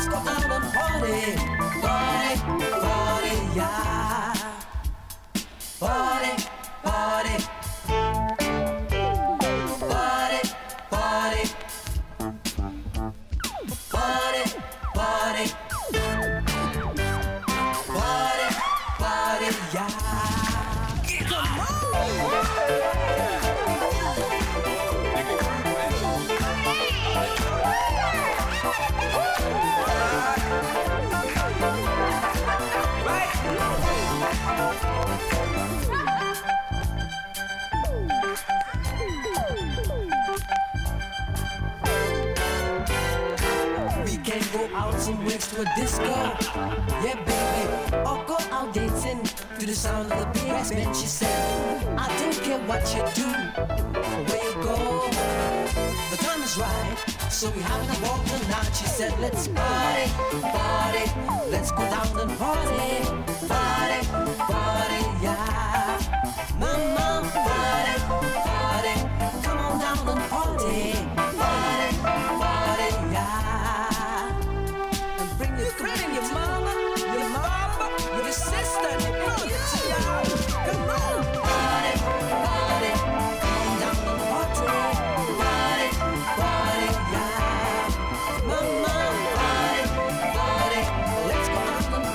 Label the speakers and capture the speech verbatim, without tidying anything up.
Speaker 1: let's go out and party, party, party, yeah. Party, party, party, party, party, party, party, party, yeah. Come on. We can go out somewhere to a disco, yeah baby, or go out dancing to the sound of the bass man. She said, I don't care what you do, where you go, the time is right, so we having a walk tonight. She said, let's party, party, let's go down